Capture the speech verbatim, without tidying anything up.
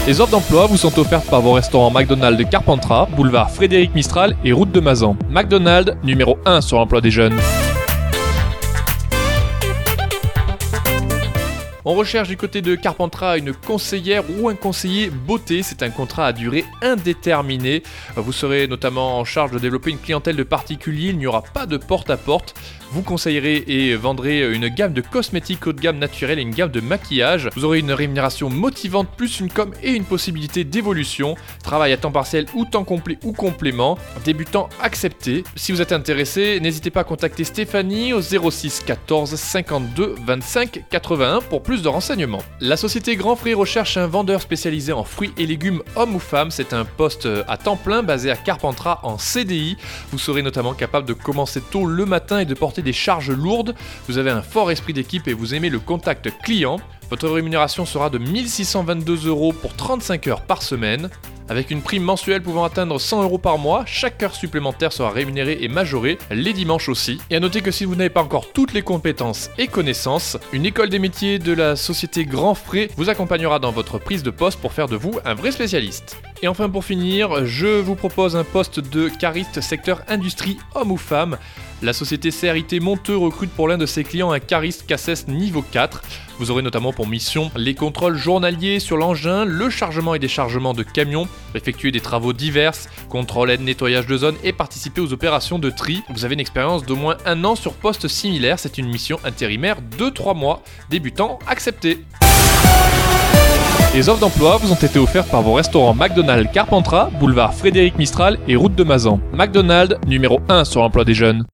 Les offres d'emploi vous sont offertes par vos restaurants McDonald's de Carpentras, boulevard Frédéric Mistral et route de Mazan. McDonald's, numéro un sur l'emploi des jeunes. On recherche du côté de Carpentras une conseillère ou un conseiller beauté. C'est un contrat à durée indéterminée. Vous serez notamment en charge de développer une clientèle de particuliers. Il n'y aura pas de porte-à-porte. Vous conseillerez et vendrez une gamme de cosmétiques haut de gamme naturelle et une gamme de maquillage. Vous aurez une rémunération motivante plus une com et une possibilité d'évolution. Travail à temps partiel ou temps complet ou complément. Débutant accepté. Si vous êtes intéressé, n'hésitez pas à contacter Stéphanie au zéro six quatorze cinquante-deux vingt-cinq quatre-vingt-un pour plus de renseignements. La société Grand Frais recherche un vendeur spécialisé en fruits et légumes homme ou femme. C'est un poste à temps plein basé à Carpentras en C D I. Vous serez notamment capable de commencer tôt le matin et de porter des charges lourdes. Vous avez un fort esprit d'équipe et vous aimez le contact client. Votre rémunération sera de mille six cent vingt-deux euros pour trente-cinq heures par semaine. Avec une prime mensuelle pouvant atteindre cent euros par mois, chaque heure supplémentaire sera rémunérée et majorée, les dimanches aussi. Et à noter que si vous n'avez pas encore toutes les compétences et connaissances, une école des métiers de la société Grand Frais vous accompagnera dans votre prise de poste pour faire de vous un vrai spécialiste. Et enfin pour finir, je vous propose un poste de cariste secteur industrie homme ou femme. La société C R I T Monteux recrute pour l'un de ses clients un cariste C A C E S niveau quatre. Vous aurez notamment pour mission les contrôles journaliers sur l'engin, le chargement et déchargement de camions, effectuer des travaux divers, contrôle aide nettoyage de zone et participer aux opérations de tri. Vous avez une expérience d'au moins un an sur poste similaire, c'est une mission intérimaire de trois mois, débutant accepté. Les offres d'emploi vous ont été offertes par vos restaurants McDonald's Carpentras, boulevard Frédéric Mistral et route de Mazan. McDonald's, numéro un sur l'emploi des jeunes.